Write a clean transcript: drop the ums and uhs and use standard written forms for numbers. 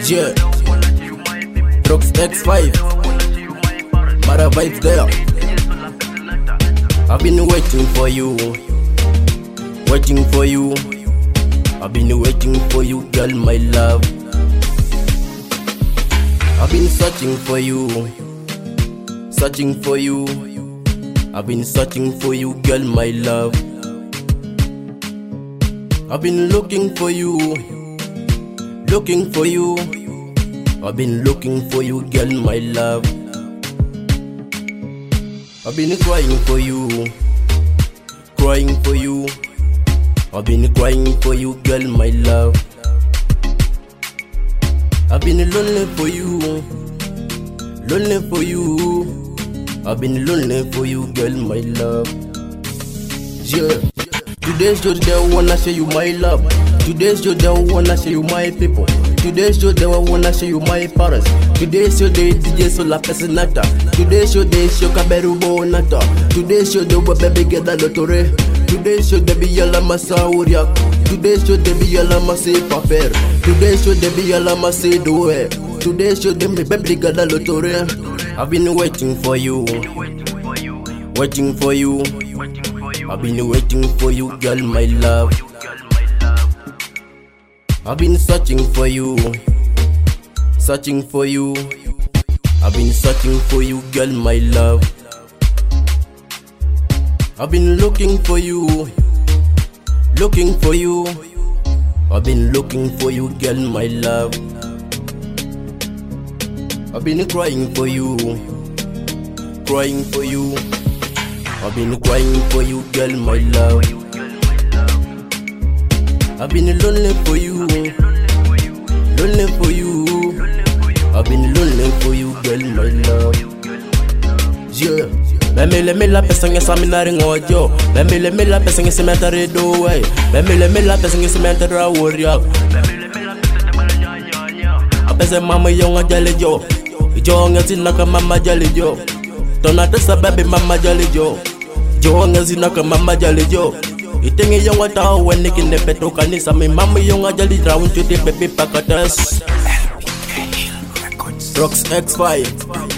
Yeah, Rocks X5, Mara vibes there. I've been waiting for you, waiting for you. I've been waiting for you, girl, my love. I've been searching for you, searching for you. I've been searching for you, girl, my love. I've been looking for you, looking for you. I've been looking for you, girl, my love. I've been crying for you, crying for you. I've been crying for you, girl, my love. I've been lonely for you, lonely for you. I've been lonely for you, girl, my love. Yeah. Today's your day, I wanna show you my love. Today's your day, I wanna show you my people. Today's your day, I wanna show you my parents. Today's your day, DJ Sola Pesenata. Today's your day, Shoka Berubo Nata. Today's your day, baby get the lottery. Today's your day, be yala masa uriak. Today's your day, be yala masa paper. Today's your day, be yala masa doe. Today's your day, baby get the lottery. I've been waiting for you, waiting for you. I've been waiting for you, girl, my love. I've been searching for you, searching for you. I've been searching for you, girl, my love. I've been looking for you, looking for you. I've been looking for you, girl, my love. I've been crying for you, crying for you. I've been crying for you, girl, my love. I've been lonely for you, lonely for you. I've been lonely for you, girl, my love. Yeah. Let me la pesanga saminari ngojo. Let me la pesanga cemetery do way. Let me la pesanga cemetery warrior. Apese mama yonga jale jo. Jonga zinaka mama jale jo. Tonata sababi mama jale jo. Jonga zinaka mama jale jo. Itenge yonga tao weniki nepeto kanisa. Mi mama yonga jale round to the baby pakatas. Rocks X5.